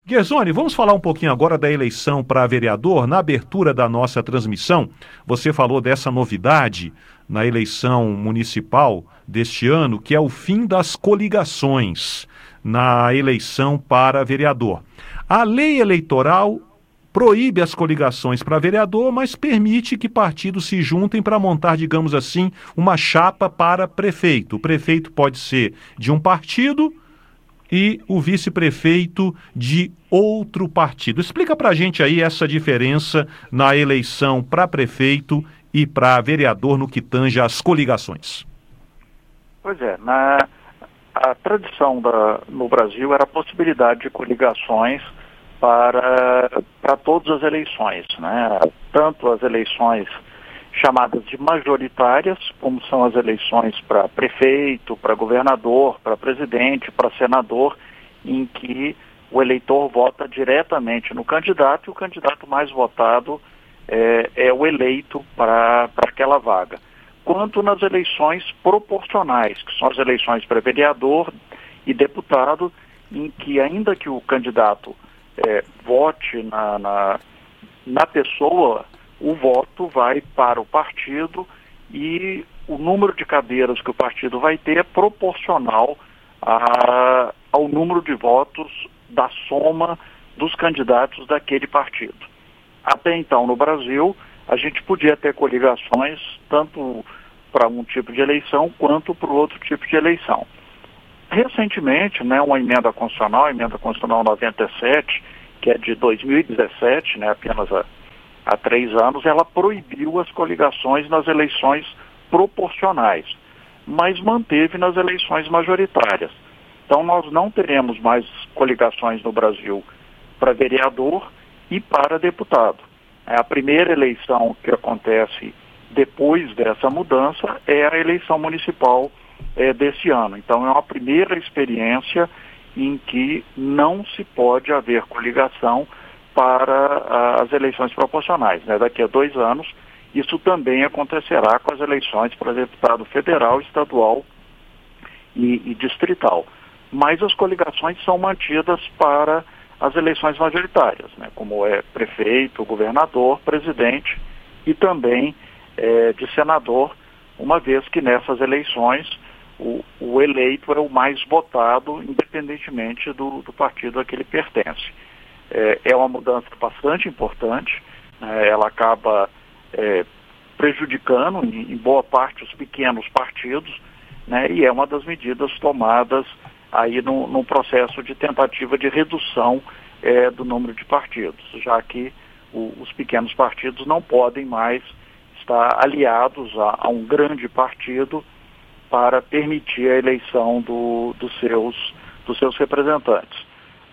Guerzoni, vamos falar um pouquinho agora da eleição para vereador. Na abertura da nossa transmissão, você falou dessa novidade na eleição municipal deste ano, que é o fim das coligações na eleição para vereador. A lei eleitoral proíbe as coligações para vereador, mas permite que partidos se juntem para montar, digamos assim, uma chapa para prefeito. O prefeito pode ser de um partido e o vice-prefeito de outro partido. Explica para a gente aí essa diferença na eleição para prefeito e para vereador no que tange às coligações. Pois é, a tradição no Brasil era a possibilidade de coligações para todas as eleições, né? Tanto as eleições chamadas de majoritárias, como são as eleições para prefeito, para governador, para presidente, para senador, em que o eleitor vota diretamente no candidato e o candidato mais votado é o eleito para aquela vaga. Quanto nas eleições proporcionais, que são as eleições para vereador e deputado, em que ainda que o candidato vote na pessoa, o voto vai para o partido e o número de cadeiras que o partido vai ter é proporcional ao número de votos da soma dos candidatos daquele partido. Até então, no Brasil, a gente podia ter coligações tanto para um tipo de eleição quanto para o outro tipo de eleição. Recentemente, uma emenda constitucional, a emenda constitucional 97, que é de 2017, apenas há 3 anos, ela proibiu as coligações nas eleições proporcionais, mas manteve nas eleições majoritárias. Então nós não teremos mais coligações no Brasil para vereador e para deputado. A primeira eleição que acontece depois dessa mudança é a eleição municipal desse ano. Então é uma primeira experiência em que não se pode haver coligação para as eleições proporcionais. Daqui a 2 anos, isso também acontecerá com as eleições para deputado federal, estadual e distrital. Mas as coligações são mantidas para as eleições majoritárias, como é prefeito, governador, presidente e também de senador, uma vez que nessas eleições o eleito é o mais votado, independentemente do partido a que ele pertence. É uma mudança bastante importante, ela acaba prejudicando em boa parte os pequenos partidos, e é uma das medidas tomadas aí num processo de tentativa de redução do número de partidos, já que os pequenos partidos não podem mais estar aliados a um grande partido para permitir a eleição dos seus representantes.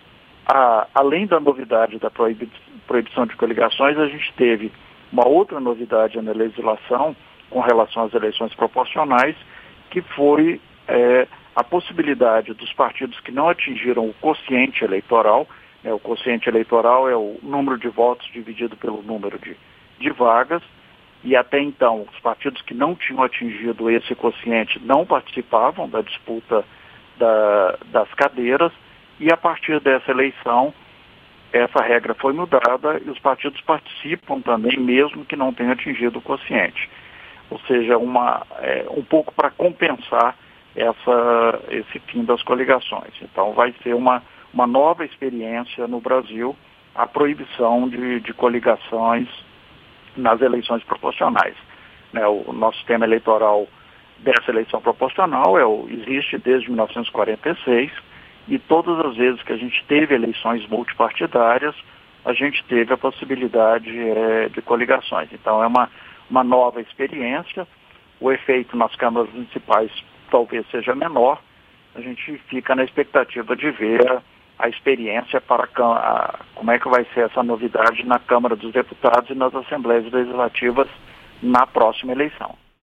Além da novidade da proibição de coligações, a gente teve uma outra novidade na legislação com relação às eleições proporcionais, que foi a possibilidade dos partidos que não atingiram o quociente eleitoral, o quociente eleitoral é o número de votos dividido pelo número de vagas, e até então os partidos que não tinham atingido esse quociente não participavam da disputa das cadeiras, e a partir dessa eleição essa regra foi mudada e os partidos participam também, mesmo que não tenham atingido o quociente. Ou seja, um pouco para compensar esse fim das coligações. Então vai ser uma nova experiência no Brasil, a proibição de coligações nas eleições proporcionais. O nosso sistema eleitoral dessa eleição proporcional existe desde 1946, e todas as vezes que a gente teve eleições multipartidárias, a gente teve a possibilidade de coligações. Então é uma nova experiência, o efeito nas câmaras municipais talvez seja menor, a gente fica na expectativa de ver a experiência para como é que vai ser essa novidade na Câmara dos Deputados e nas Assembleias Legislativas na próxima eleição.